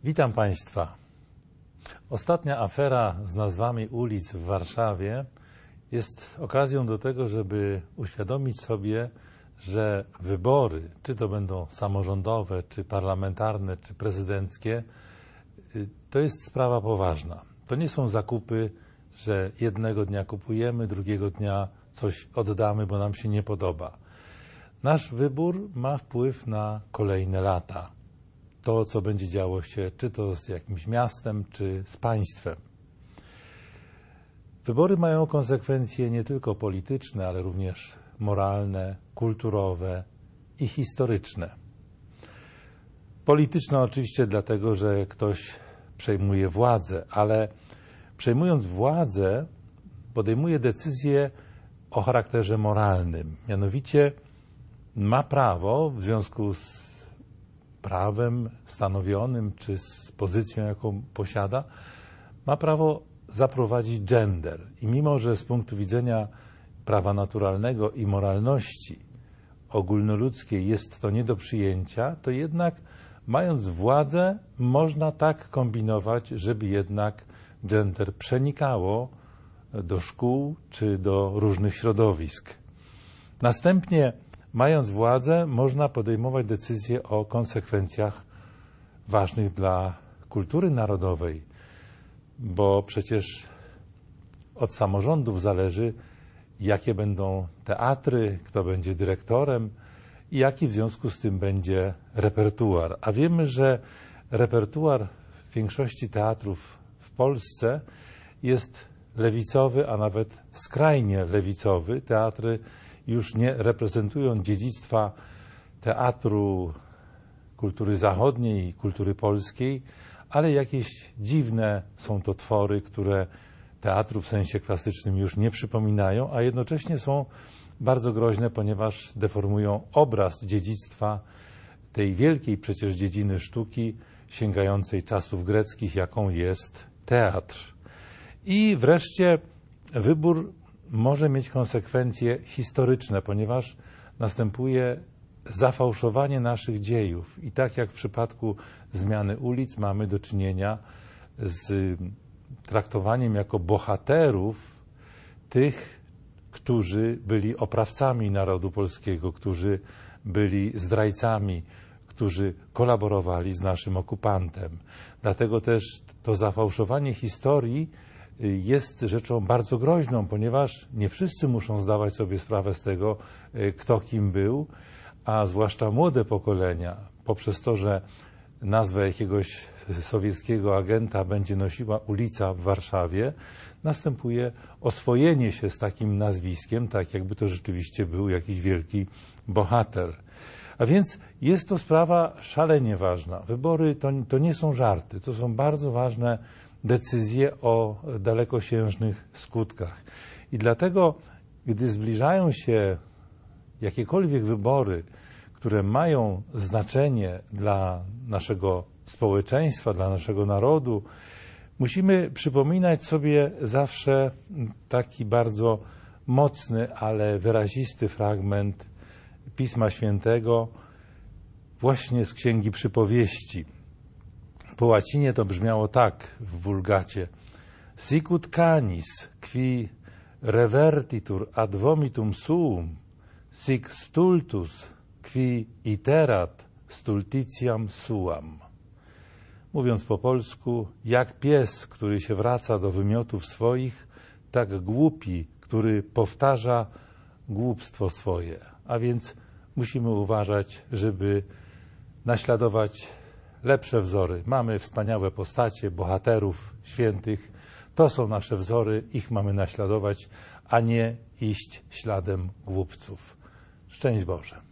Witam Państwa. Ostatnia afera z nazwami ulic w Warszawie jest okazją do tego, żeby uświadomić sobie, że wybory, czy to będą samorządowe, czy parlamentarne, czy prezydenckie, to jest sprawa poważna. To nie są zakupy, że jednego dnia kupujemy, drugiego dnia coś oddamy, bo nam się nie podoba. Nasz wybór ma wpływ na kolejne lata. To, co będzie działo się, czy to z jakimś miastem, czy z państwem. Wybory mają konsekwencje nie tylko polityczne, ale również moralne, kulturowe i historyczne. Polityczne oczywiście dlatego, że ktoś przejmuje władzę, ale przejmując władzę podejmuje decyzje o charakterze moralnym. Mianowicie ma prawo w związku z prawem stanowionym, czy z pozycją, jaką posiada, ma prawo zaprowadzić gender. I mimo, że z punktu widzenia prawa naturalnego i moralności ogólnoludzkiej jest to nie do przyjęcia, to jednak mając władzę można tak kombinować, żeby jednak gender przenikało do szkół czy do różnych środowisk. Następnie mając władzę, można podejmować decyzje o konsekwencjach ważnych dla kultury narodowej, bo przecież od samorządów zależy, jakie będą teatry, kto będzie dyrektorem i jaki w związku z tym będzie repertuar. A wiemy, że repertuar w większości teatrów w Polsce jest lewicowy, a nawet skrajnie lewicowy. Teatry już nie reprezentują dziedzictwa teatru kultury zachodniej i kultury polskiej, ale jakieś dziwne są to twory, które teatru w sensie klasycznym już nie przypominają, a jednocześnie są bardzo groźne, ponieważ deformują obraz dziedzictwa tej wielkiej przecież dziedziny sztuki sięgającej czasów greckich, jaką jest teatr. I wreszcie wybór może mieć konsekwencje historyczne, ponieważ następuje zafałszowanie naszych dziejów. I tak jak w przypadku zmiany ulic mamy do czynienia z traktowaniem jako bohaterów tych, którzy byli oprawcami narodu polskiego, którzy byli zdrajcami, którzy kolaborowali z naszym okupantem. Dlatego też to zafałszowanie historii jest rzeczą bardzo groźną, ponieważ nie wszyscy muszą zdawać sobie sprawę z tego, kto kim był, a zwłaszcza młode pokolenia, poprzez to, że nazwę jakiegoś sowieckiego agenta będzie nosiła ulica w Warszawie, następuje oswojenie się z takim nazwiskiem, tak jakby to rzeczywiście był jakiś wielki bohater. A więc jest to sprawa szalenie ważna. Wybory to nie są żarty, to są bardzo ważne decyzje o dalekosiężnych skutkach. I dlatego, gdy zbliżają się jakiekolwiek wybory, które mają znaczenie dla naszego społeczeństwa, dla naszego narodu, musimy przypominać sobie zawsze taki bardzo mocny, ale wyrazisty fragment Pisma Świętego właśnie z Księgi Przypowieści. Po łacinie to brzmiało tak w Vulgacie: Sicut canis, qui revertitur ad vomitum suum, sic stultus, qui iterat stultitiam suam. Mówiąc po polsku, jak pies, który się wraca do wymiotów swoich, tak głupi, który powtarza głupstwo swoje. A więc musimy uważać, żeby naśladować lepsze wzory. Mamy wspaniałe postacie, bohaterów, świętych. To są nasze wzory, ich mamy naśladować, a nie iść śladem głupców. Szczęść Boże.